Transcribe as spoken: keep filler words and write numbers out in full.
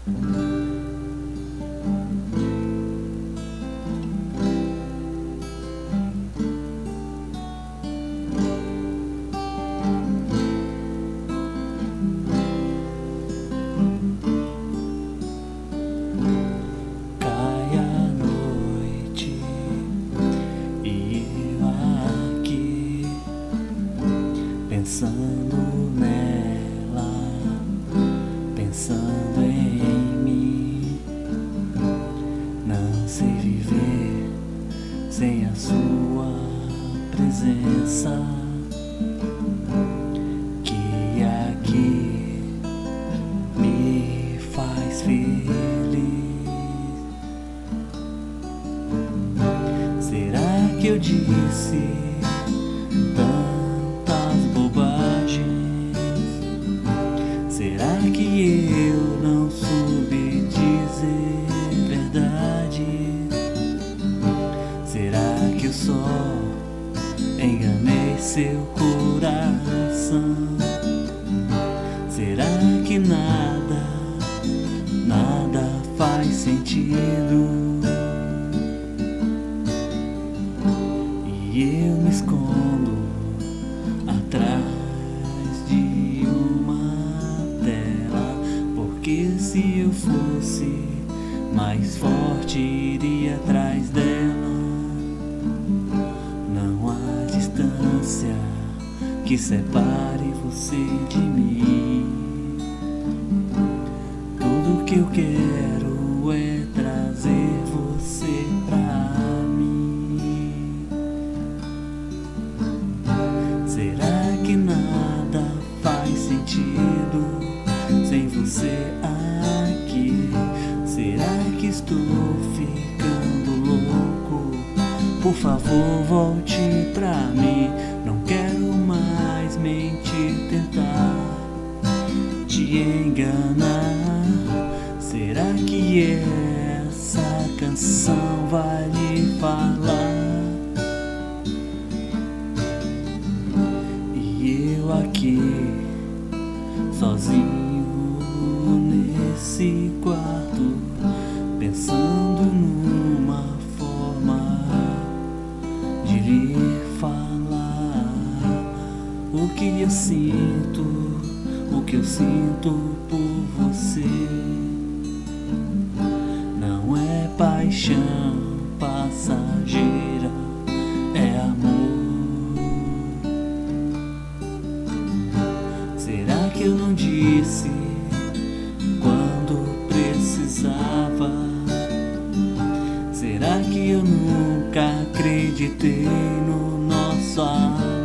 Pensando nela, pensando em mim, não sei viver sem a sua presença, que aqui me faz feliz. Será que eu disse será que eu não soube dizer verdade? Será que eu só enganei seu coração? Será que nada, nada faz sentido? E eu me escondo atrás de porque se eu fosse mais forte, iria atrás dela. Não há distância que separe você de mim. Tudo que eu quero é trazer você pra mim. Será que nada faz sentido sem você aqui? Será que estou ficando louco? Por favor, volte pra mim. Não quero mais mentir, tentar te enganar. Será que essa canção vai lhe falar? E eu aqui sozinho nesse quarto, pensando numa forma de lhe falar o que eu sinto, o que eu sinto por você. Não é paixão passageira, é amor. Será que eu não disse quando precisava? Será que eu nunca acreditei no nosso amor?